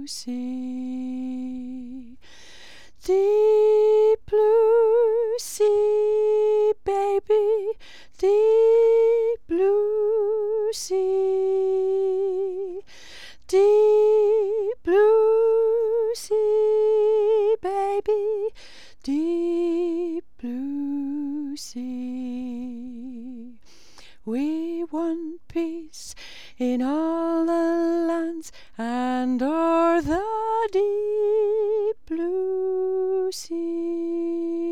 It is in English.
sea. Deep blue sea, baby, deep blue sea. Deep blue sea, baby, deep blue sea. We want peace in all the lands and o'er the deep blue sea.